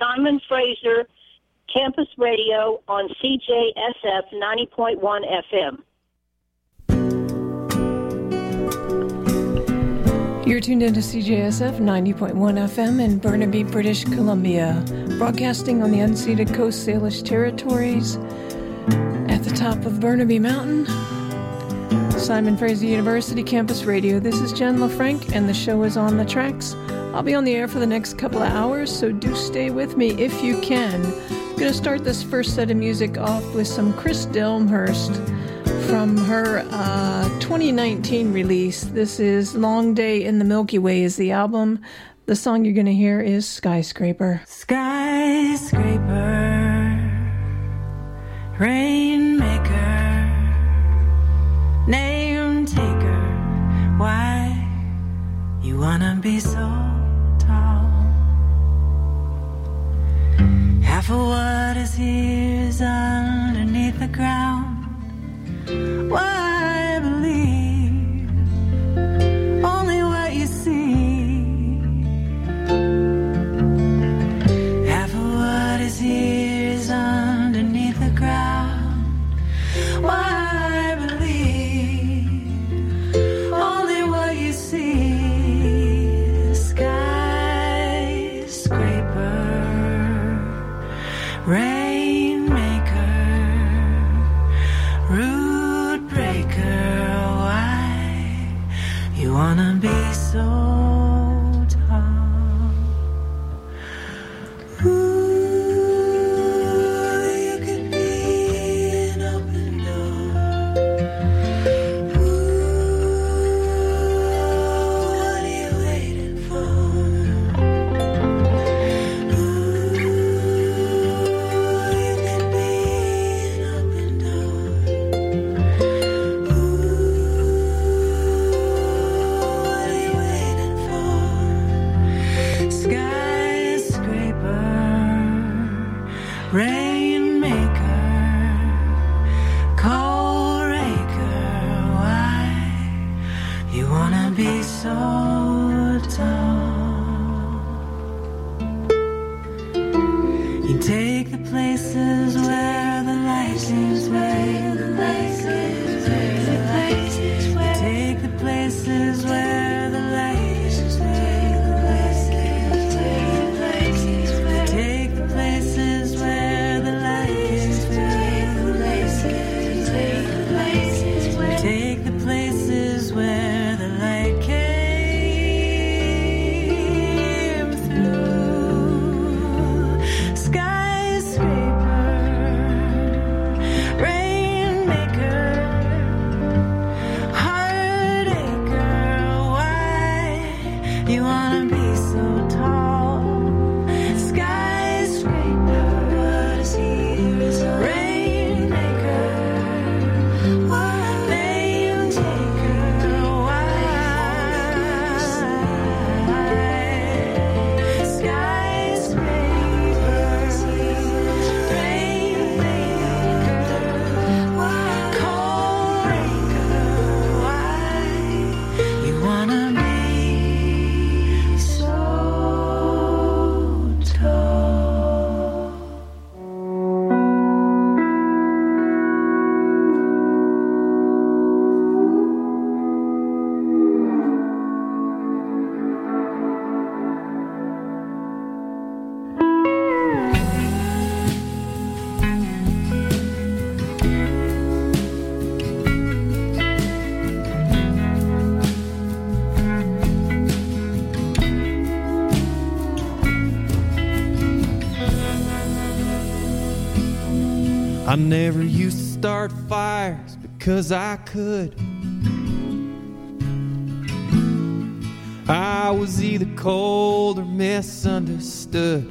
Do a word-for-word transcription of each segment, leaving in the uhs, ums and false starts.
Simon Fraser Campus Radio on C J S F ninety point one F M. You're tuned into C J S F ninety point one F M in Burnaby, British Columbia, broadcasting on the unceded Coast Salish territories at the top of Burnaby Mountain. Simon Fraser University Campus Radio. This is Jen LaFranc, and the show is On the Tracks. I'll be on the air for the next couple of hours, so do stay with me if you can. I'm going to start this first set of music off with some Chris Delmhurst from her uh, twenty nineteen release. This is Long Day in the Milky Way is the album. The song you're going to hear is Skyscraper. Skyscraper, rainmaker, name taker, why you wanna be so tall? Half of what is here is underneath the ground. Why believe only what you see? Half of what is here is underneath the ground. Why believe only what you see? Skyscraper, rainmaker, rude breaker, why you wanna be so tall? Ooh, you could be an open door. Ooh, what are you waiting for? Ooh, you could be an open door. What are you waiting for? Skyscraper, rainmaker, cold raker, why you wanna be so tall? You take the places where the light is, where the light is, where the light is, where take the places where the light is, where the light is, where the light is, where take the places where the light is, where the light is, where the light is, where take the places where the light came through. Skyscraper, rainmaker, heartacher, why you wanna be so tall? Skyscraper, what is here is a rainmaker, name taker, why? Skyscraper, rainmaker, cold raker, why you wanna be so tall? I never used to start fires because I could. I was either cold or misunderstood.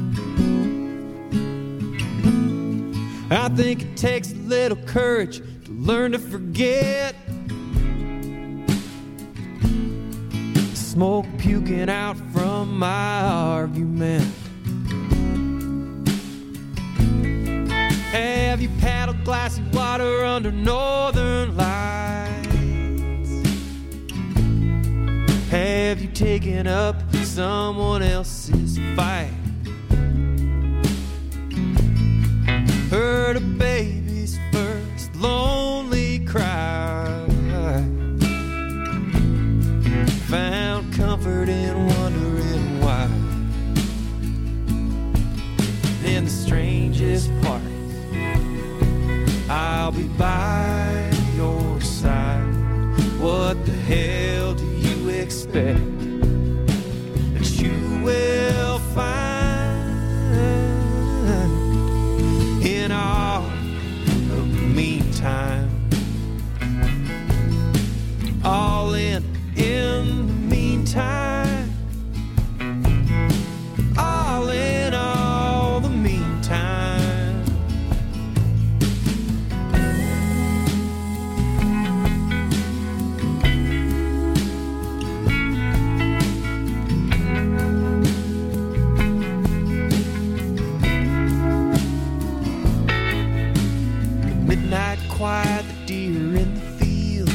I think it takes a little courage to learn to forget. Smoke puking out from my argument. Have you paddled glassy water under northern lights? Have you taken up someone else's fight? heard a baby's first lonely cry. Found comfort in wondering why. In the strangest part, I'll be by your side. What the hell do you expect that you will find in all of the meantime? All in, in the meantime. All in all the meantime. Midnight quiet, the deer in the field.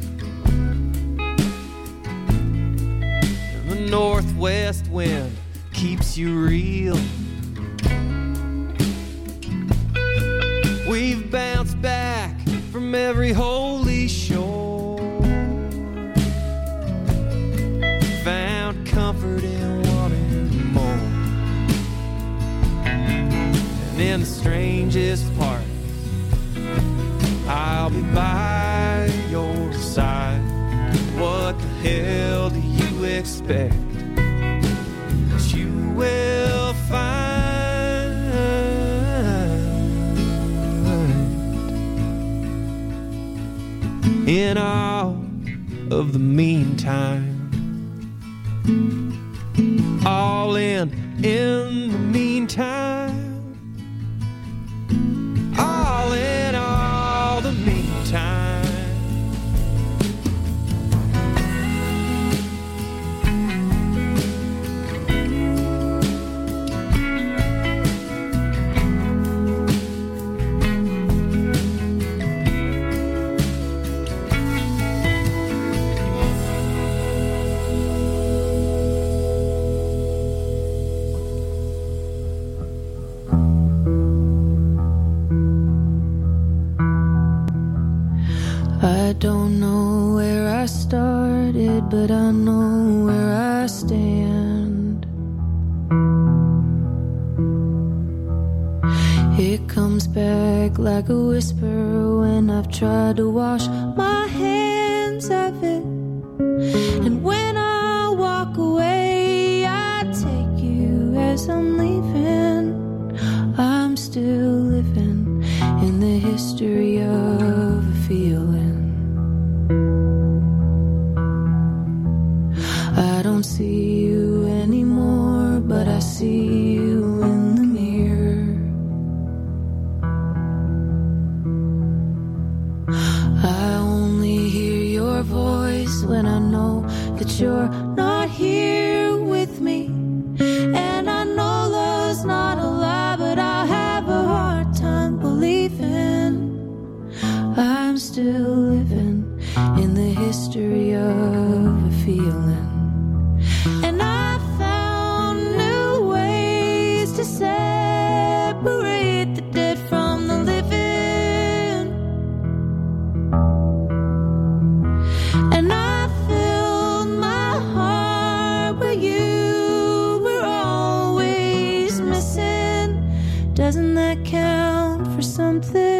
And the northwest wind keeps you real. We've bounced back from every holy shore. Found comfort in wanting more. And in the strangest part, I'll be by your side. What the hell do you expect that you will find in all of the meantime? All in, in the meantime. All in all the meantime. I don't know where I started, but I know where I stand. It comes back like a whisper when I've tried to wash my hands of it. And when I walk away, I take you as I'm leaving. I'm still living in the history of a feeling. I don't see you anymore, but I see you in the mirror. I only hear your voice when I know that you're not here with me. And I know love's not a lie, but I have a hard time believing I'm still living in the history of a feeling. And I found new ways to separate the dead from the living. And I filled my heart where you were always missing. Doesn't that count for something?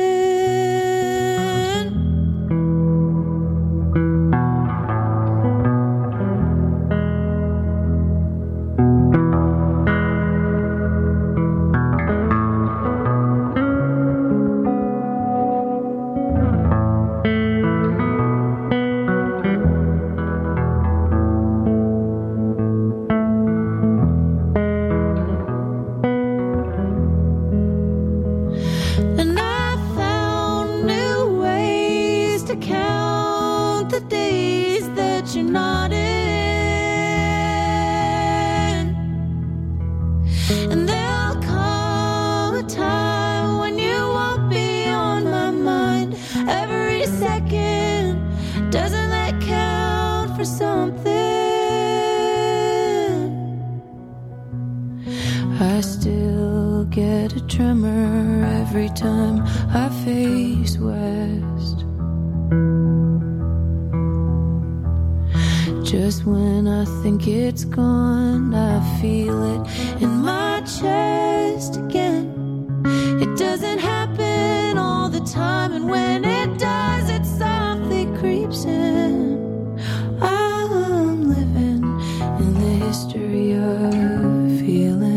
And I get a tremor every time I face west. Just when I think it's gone, I feel it in my chest again. It doesn't happen all the time, and when it does, it softly creeps in. I'm living in the history of feeling.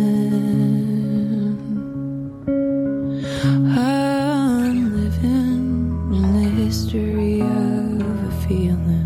I'm living in the history of a feeling.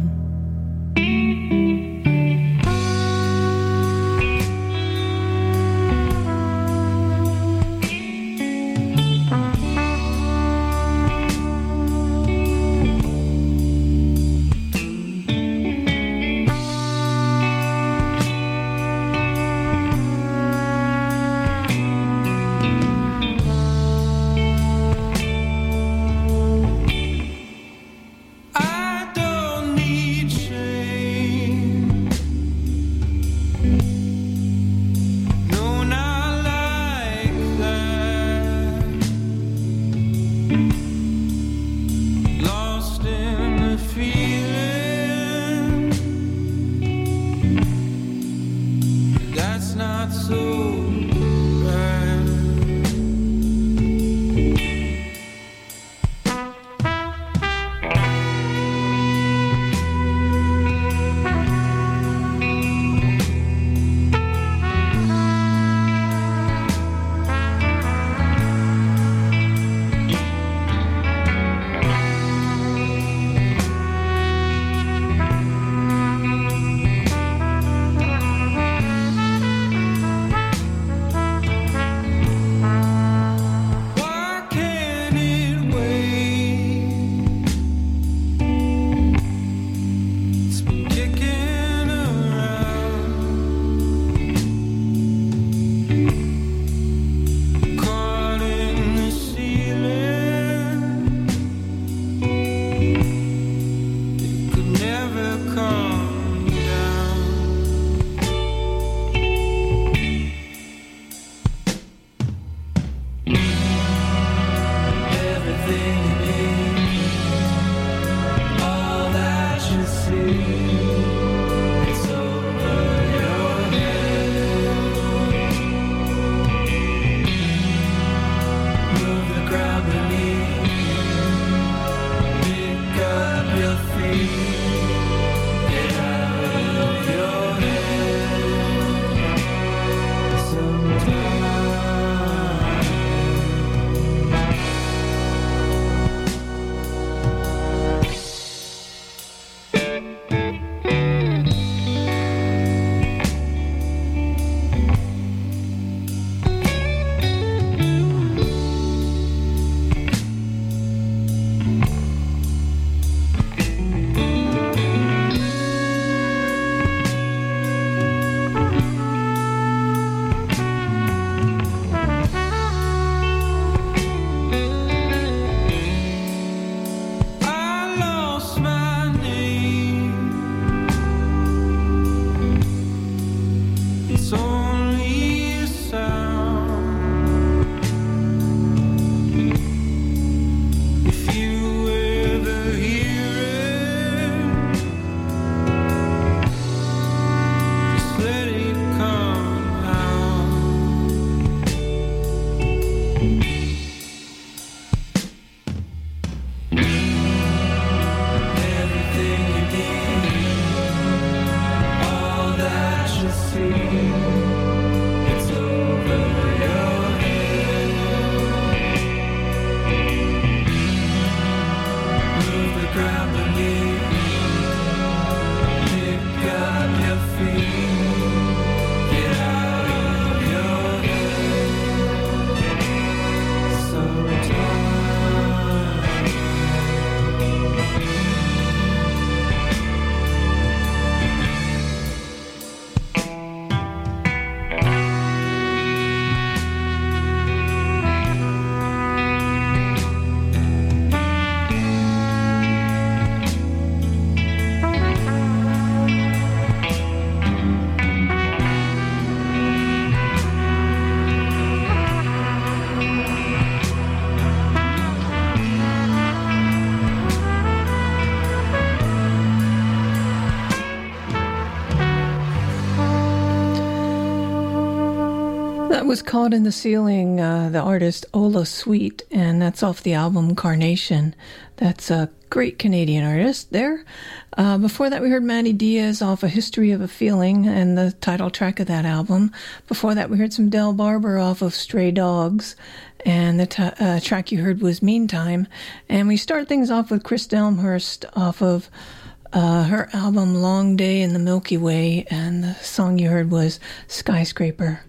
was Caught in the Ceiling, uh, the artist Ola Sweet, and that's off the album Carnation. That's a great Canadian artist there. Uh, before that, we heard Matty Diaz off A History of a Feeling and the title track of that album. Before that, we heard some Del Barber off of Stray Dogs, and the t- uh, track you heard was Meantime. And we start things off with Chris Delmhurst off of uh, her album Long Day in the Milky Way, and the song you heard was Skyscraper.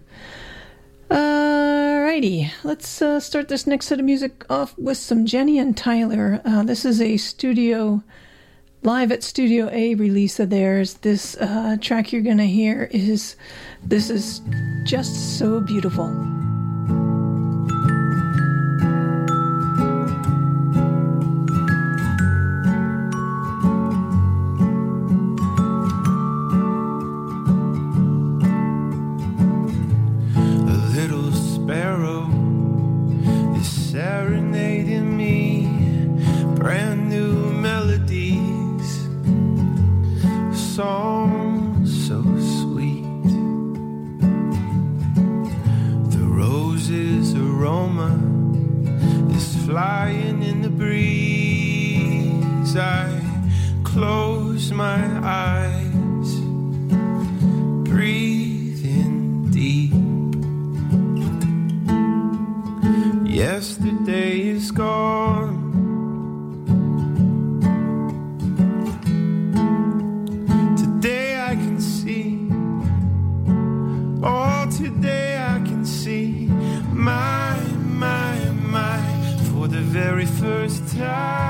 Alrighty, let's uh, start this next set of music off with some Jenny and Tyler. Uh, this is a studio, live at Studio A release of theirs. This uh, track you're gonna hear is, this is Just So Beautiful. Serenading me, brand new melodies, songs so sweet. The roses' aroma is flying in the breeze. I close my eyes, breathe in deep. Yesterday is gone. Today I can see. Oh, today I can see. My, my, my. For the very first time,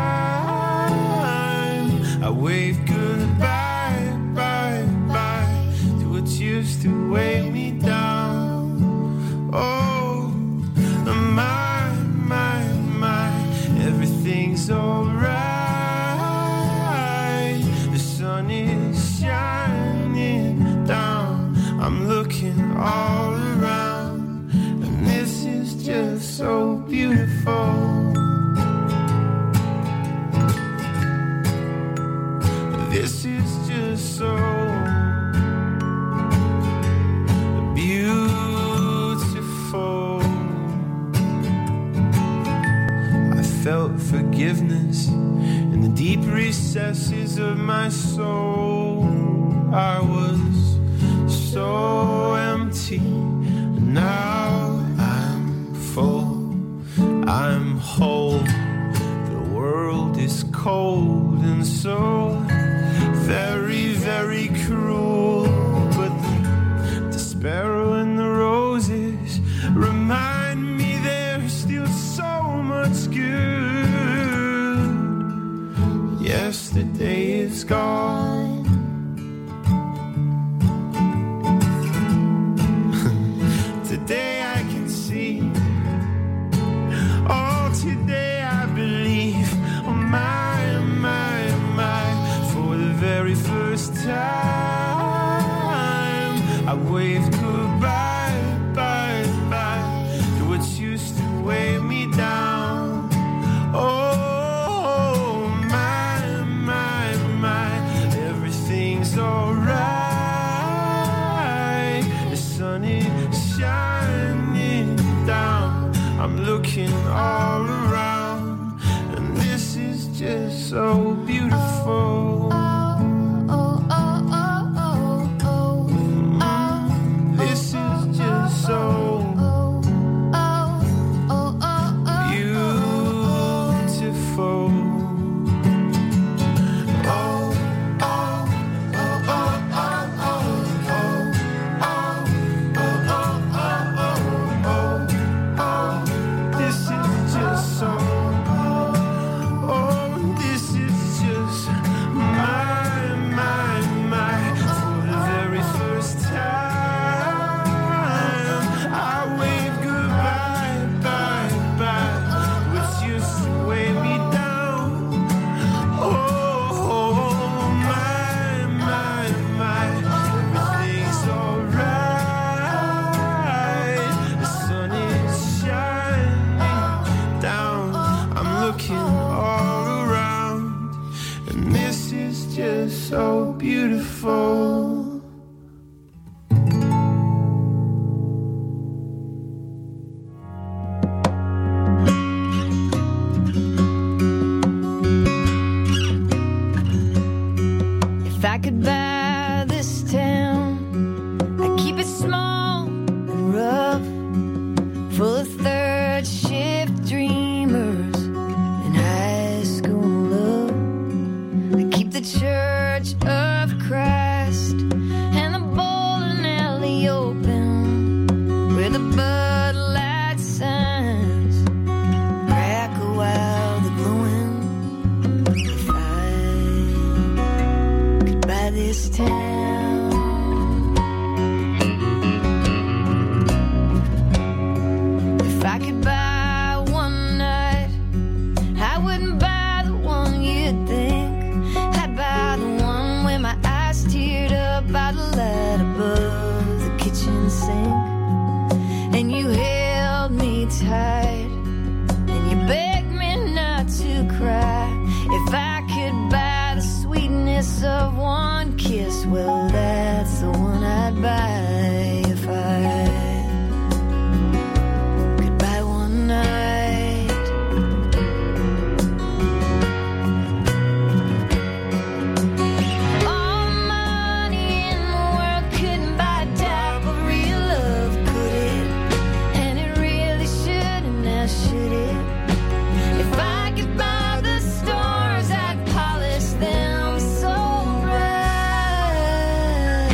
I wave goodbye, bye, bye to what used to weigh me down. Oh, my. Everything's alright. The sun is shining down. I'm looking all around, and this is just so beautiful. This is just so beautiful. Felt forgiveness in the deep recesses of my soul. I was so empty, and now I'm full. I'm whole. The world is cold and so very, very cruel. But the, the sparrow and the roses remind me there's still so much good. Yesterday is gone. Today I can see. Oh, today I believe. Oh, my, my, my. For the very first time, I waved goodbye, bye, bye to what used to weigh me down. Oh, alright. The sun is shining down. I'm looking all around, and this is just so beautiful. Oh, oh, oh, oh, oh, oh. This is just so beautiful. This is of third shift dreamers and high school love. I keep the Church of Christ and the bowling alley open where the Bud Light signs crackle while they're glowing. If I could buy this town, if I could buy one night, I wouldn't buy the one you'd think. I'd buy the one where my eyes teared up by the light above the kitchen sink, and you held me tight, and you begged me not to cry. If I could buy the sweetness of one kiss, well, that's the one I'd buy. If I could buy one night, all the money in the world couldn't buy a dab of real love, could it? And it really should, and now should it? If I could buy the stars, I'd polish them so bright.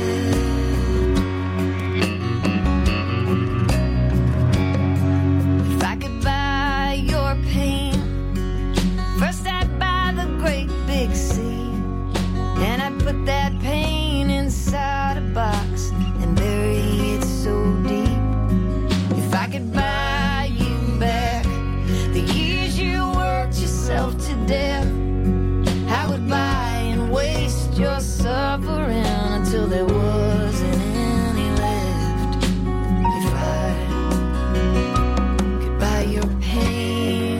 If I could buy your pain, first I'd buy the great big sea, and I'd put that pain inside a box and bury it so deep. If I could buy you back the years you worked yourself to death, I would buy and waste your suffering until there wasn't any left. If I could buy your pain,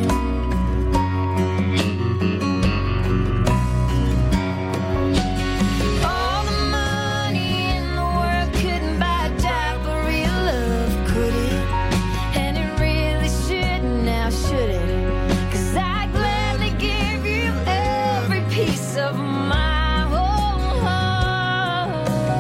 all the money in the world couldn't buy a dab of real love, could it? And it really should, now should it? 'Cause I'd gladly give you every piece of my whole heart.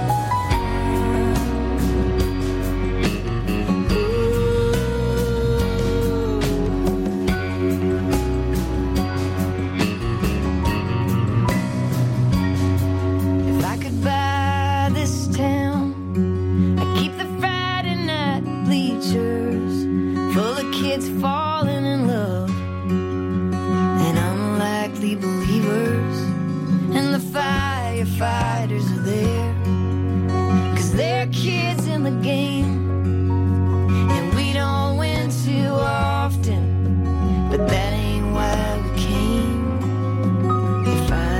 If I could buy this town, I'd keep the Friday night bleachers full of kids falling in love and unlikely believers, and the firefighters are there 'cause they're kids in the game, and we don't win too often, but that ain't why we came. If I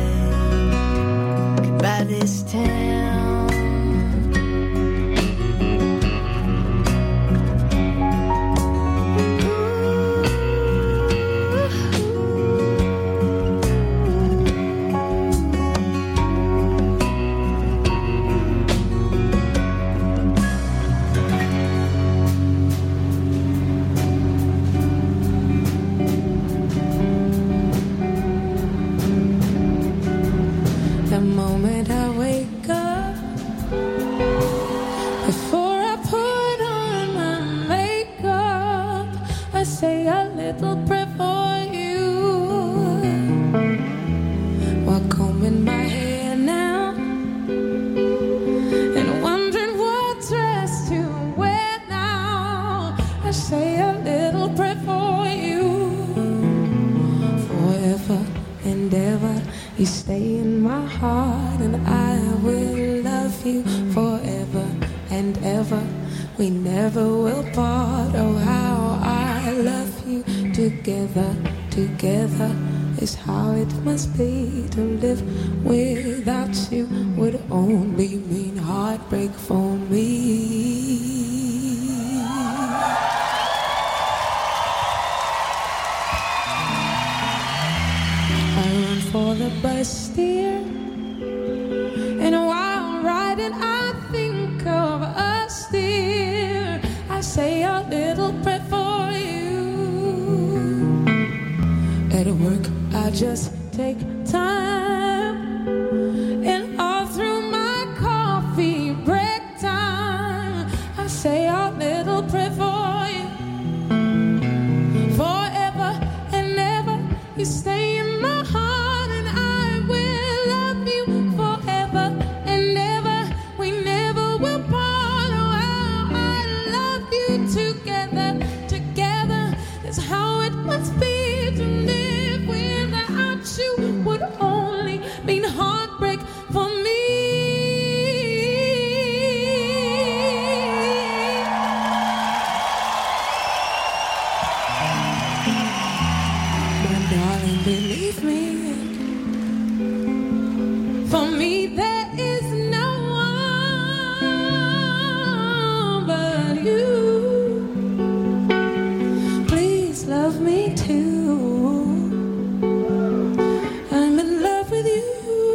could buy this town, the moment I wake up, before I put on my makeup, I say a little prayer for you. While combing my hair now and wondering what dress to wear now, I say a little prayer for you. Forever and ever, you stay in my heart, and I will love you forever and ever. We never will part. Oh, how I love you. Together, together is how it must be. To live without you would only mean heartbreak for me. I run for the bus, dear, and while riding I think of us, dear. I say a little prayer for you. At work I just take time, and all through my coffee break time I say a little prayer for you. is how it must be to live without you would only mean heartbreak for me. My darling, believe me, for me there is no one but you. Please love me too. I'm in love with you.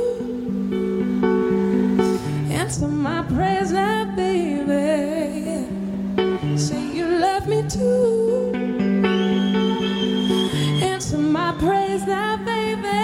Answer my prayers now, baby. Say you love me too. Answer my prayers now, baby.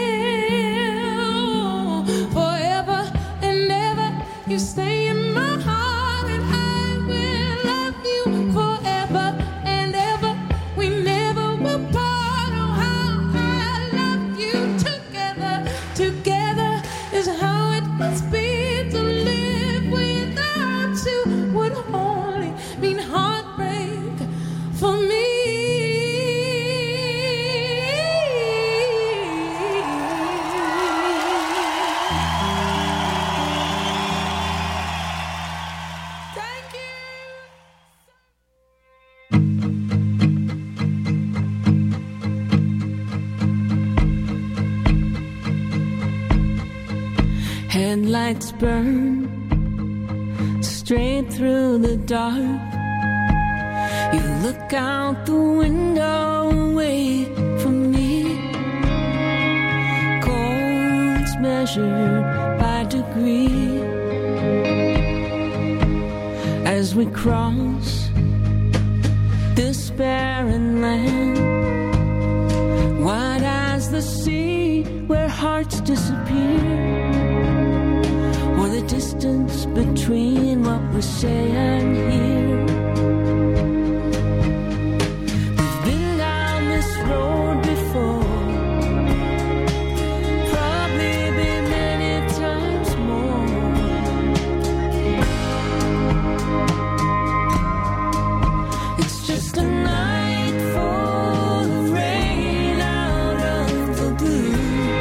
Forever and ever, you stay in my heart, and I will love you forever and ever. We never will part. Oh, how I love you. Together, together is how it must be to live without you would only mean heartbreak for me. Thank you. Headlights burn straight through the dark. You look out the window away from me. Cold's measured by degree. As we cross this barren land, wide as the sea where hearts disappear, or the distance between what we say and hear. We've been down this road before, probably been many times more. It's just a night full of rain out of the blue.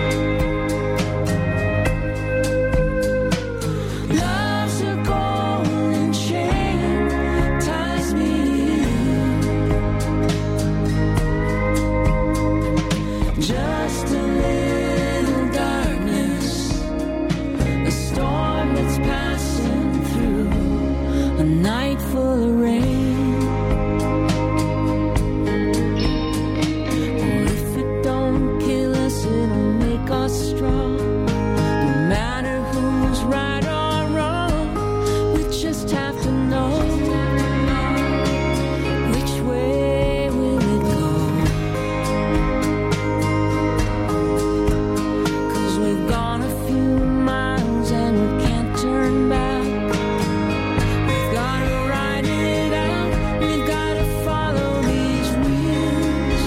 Love's a golden chain ties me to you. Just a little darkness, a storm that's passing through, a night full of rain. What if it don't kill us, it'll make us strong. No matter who's right or wrong, we just have to know which way will it go. 'Cause we've gone a few miles and we can't turn back. We've gotta ride it out, we've gotta follow these wheels.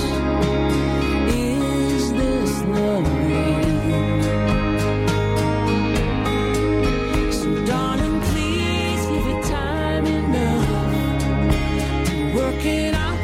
Is this love real? So darling, please give it time enough to work it out